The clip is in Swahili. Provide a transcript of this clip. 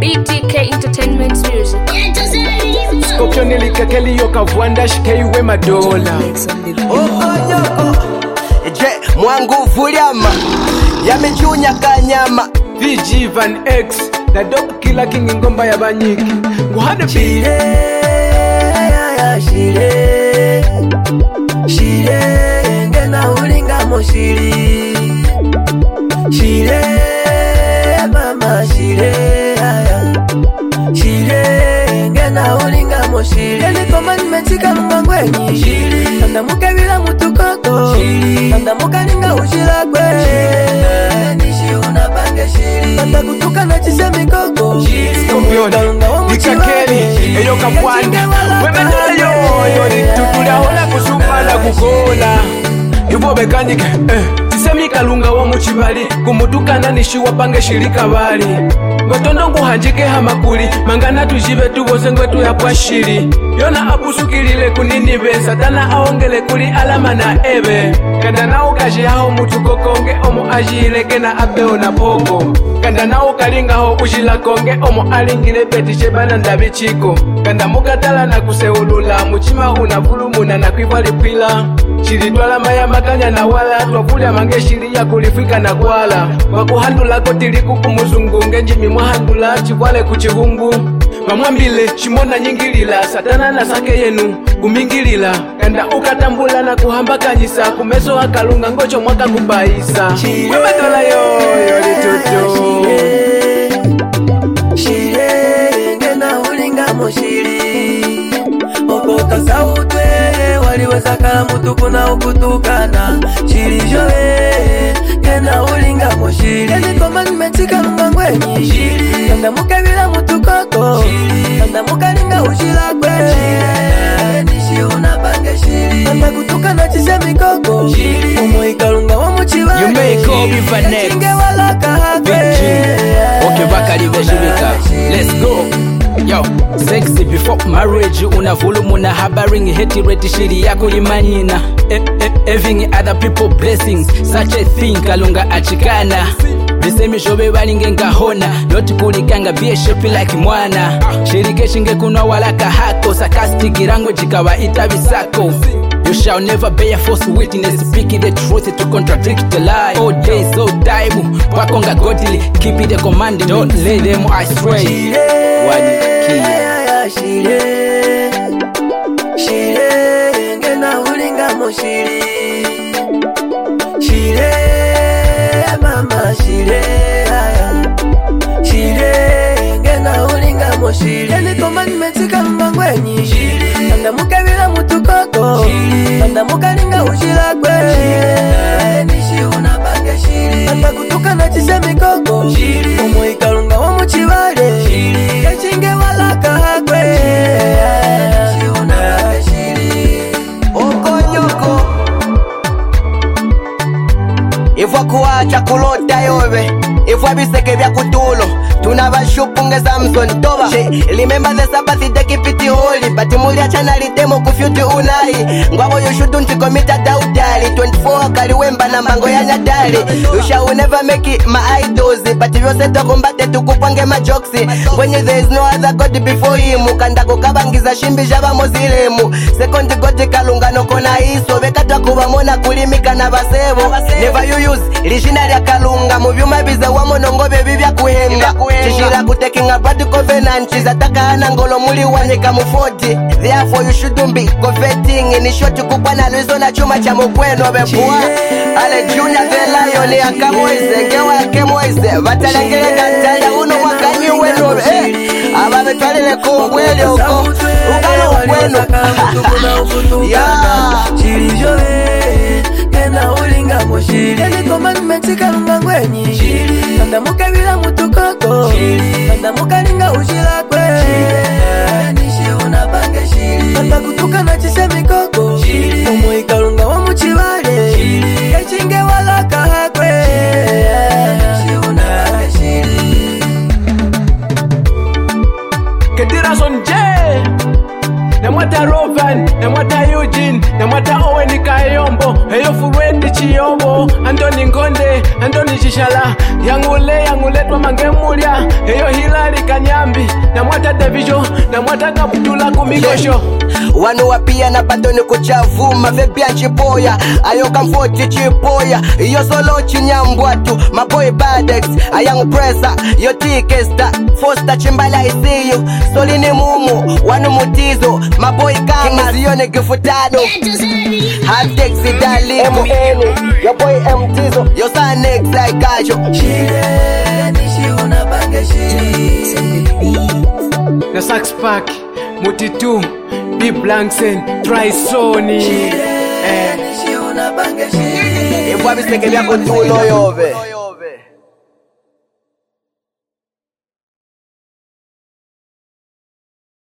BTK Entertainment Music. Scorpion ilikakeli yoka Vwanda shikeiwe madola. Okonyoko je mwangu fuliama yamechunya kanyama VG Van X na dope killer king ngomba ya banyiki nguhade shire ya shire shire ngena ulinga moshiri shire mama shire ya shire ngena ulinga moshiri ni koma nimechika mangwenyi shiri anda mukabila mutukoko shiri anda mukaninga ushira kwe nishi unapange shiri anda kutuka na chisemi koko shiri Scorpion ikakeli eyoka Vwanda wemedola yoni tutula hola kusupala kukola Ivo bekanyike Tisemi kalunga wa muchibali Kumutukana nishi wapange shirika bali Ngotondo nguhanjike hamakuli Mangana tujibe tubose ngwetu ya kwa shiri Yona apusukilile kunini be Satana aongele kuli alama na ebe Kanda nao kaji hao mutu kokonge Omo ajileke na abeo na poko Kanda nao kalinga ho ujila konge Omo alingile peti shebana ndabichiko Kanda mukatala na kuseulula Muchima unavulumuna na kuivali pila Shiri twala maya makanya na wala Twavuli mange shiri ya kulifika na kwala Wakuhandula kotili kukumuzungu Ngenjimi mwahandula chikwale kuchihungu Mamwambile shimona nyingilila Satana na sake yenu kumingilila Kanda ukatambula na kuhamba kanyisa Kumeso wakalunga ngocho mwaka kubaisa Wemedola yo litutu shire ngena ulinga moshiri Okoka sautwe waliweza kala mutuku na ukutukana shiri joe ngena ulinga moshiri yani koma nimechika mangwenyi shiri kanda mukabila mutukoko shiri kanda mukalinga ushira kwe nishi unapange shiri kanda kutukana chisemi koko shiri umo ikalunga wa muchiwa You may call me Van X VG Okay bakali veshibika Let's go Yo, sexy before marriage Unavulumu na habaring heti reti shiri yako imanyina Having other people blessings Such a thing kalunga achikana Bisemi shobe balinge ngahona Loti kulikanga bie shepi like mwana Shirike shinge kunwa walaka hako Sarcastic language kawa itabisako You shall never bear a false witness Speaking the truth to contradict the lie All days, all time Wakonga godly Keep it the command Don't let them astray Shire shire ngena ulinga moshiri shire mama shire shire ngena ulinga moshiri yani koma nimechika mangwenyi shiri anda mukabila mutukoko shiri anda mukalinga ushira kwe nishi unapange shiri anda kutukana chisemi koko shiri umo ikalunga wa muchibale shiri kachinge walaka hakwe nishi unapange shiri okonyoko Ifwa kuwacha kulota yobe Ifwa biseke vya kutulo Tunabashupunge Samson toba Remember the Sabbath they keep it holy But mulia chana litemo kufyuti unai Ngwabo you shouldn't commit a daudali 24 kaliwemba na mango ya nyadali You shall never make it my idols But if you set to combat tukupange majoksi When there is no other God before him Kanda kukabangiza shimbi jaba mozilemu Second God kalunga noko na iso Vekatwa kubamona kulimika na basebo Never you use Original ya kalunga Muvyuma bize wa monongo bebi vya kuhenga Chishira kutekinga bad covenant Chizataka hana ngolo muli wanyeka mufoti Therefore you shouldn't be coveting Ni shoti kupana luizo na chuma cha mukweno bepua Ale junior the lion ya kamoize Ngewa ya kemoize Vatalengele kantalia uno wakanyi weno Ababe twalele kongwele uko Ukano ukweno Shiri joe Kena ulinga moshiri yani koma nimechika mangwenyi shiri kanda mukabila mutukoko shiri kanda mukalinga ushira kwe nishi unapange shiri kanda kutukana chisemi koko shiri umo ikalunga wa muchibale shiri kachinge walaka hakwe nishi unapange shiri Kedirason J Namwata Rovan, namwata Eugene Namwata Owen Kayombo Heyo Furuendi Chiyobo, Antoni Ngonde, Antoni Chishala, yanguletwa mangemulya, eyo Hilary Kanyambi, na mwata Davijo, na mwata Kaputula kumigosho. Wanu wapia na batoni kuchavuma, vebia chipoya, ayo kamfoti chipoya, iyo solo chinyambwatu, maboy badex, ayang presa, yo tikesta, fosta chimbala isiyo, solini mumu, wanu mutizo, maboy kama, ziyone gifutano, half-texi dali, M.N. Yo boy M-Tizo, yo sanex like ajo. Na Sax Pack, Mutitu, Big Blanksen, Try Sony. Ifwa biseke vya kutulo yove.